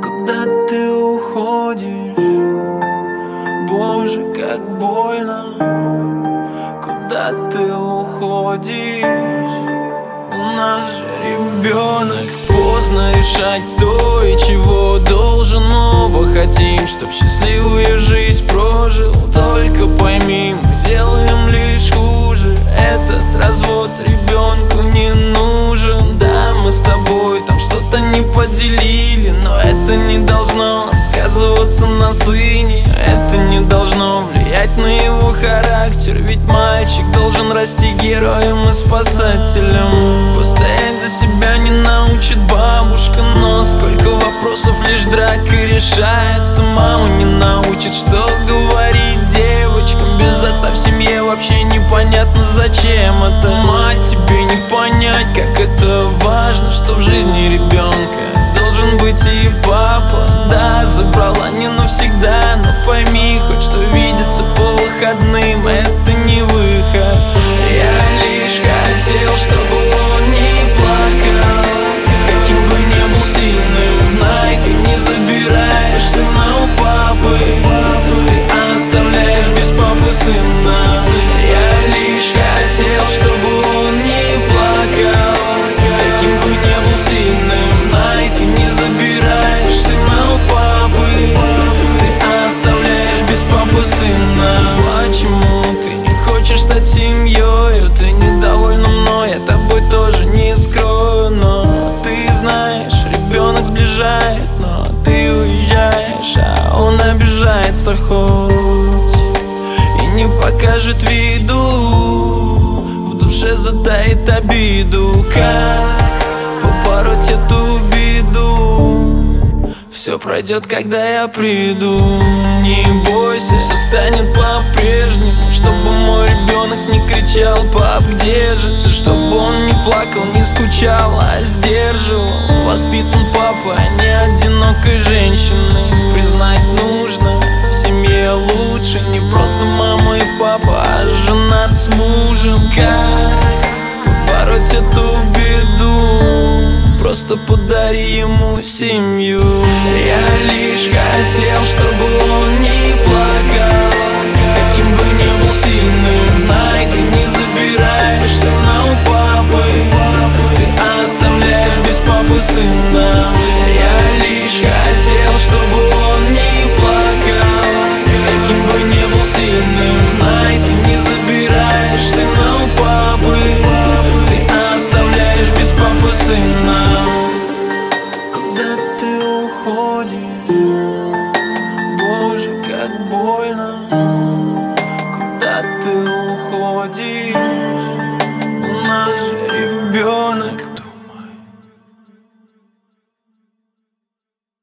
Куда ты уходишь? Боже, как больно. Куда ты уходишь? У нас же ребенок. Поздно решать то, и чего должен. Оба хотим, чтоб счастливую жизнь прожил. Только пойми, мы делаем лишь хуже. Этот развод ребенку не нужен. Да, мы с тобой там что-то не поделили, но это не должно сказываться на сыне. Это не должно влиять на его характер. Ведь мальчик должен расти героем и спасателем. Постоять за себя не научит бабушка, но сколько вопросов лишь дракой решается. Мама не научит, что говорить девочкам. Без отца в семье вообще непонятно, зачем это. Мать, тебе не понять, как это важно, что в жизни ребенка должен быть и папа. Да, забрала не навсегда, но пойми хоть, что видеться по выходным — это не выход. Я лишь хотел, чтобы он не плакал, каким бы ни был сильным. Знай, ты не забираешь сына у папы, ты оставляешь без папы сына. Я лишь хотел, чтобы он не плакал, каким бы ни был сильным. Знай, ты не забираешь сына у папы, ты оставляешь без папы сына. Почему ты не хочешь стать семьей? Ты недовольна мной, я тобой тоже не скрою. Но ты знаешь, ребенок сближает, но ты уезжаешь, а он обижается хоть и не покажет виду. В душе затаит обиду. Как побороть эту беду? Все пройдет, когда я приду. Не бойся, все станет по-прежнему. Чтобы мой ребенок не кричал: пап, где же ты? Чтобы он не плакал, не скучал, а сдерживал. Воспитан папа, а не одинокой женщиной. Признать нужно, в семье лучше не просто мама и папа, а жена с мужем. Как побороть эту беду? Просто подари ему семью. Я лишь хотел, чтобы он не плакал, каким бы ни был сильным. Знай, ты не забираешь сына у папы, ты оставляешь без папы сына. Я лишь хотел, чтобы он не плакал, каким бы ни был сильным. Знай, ты не забираешь сына у папы, ты оставляешь без папы сына. Куда ты уходишь? Боже, как больно. Куда ты уходишь?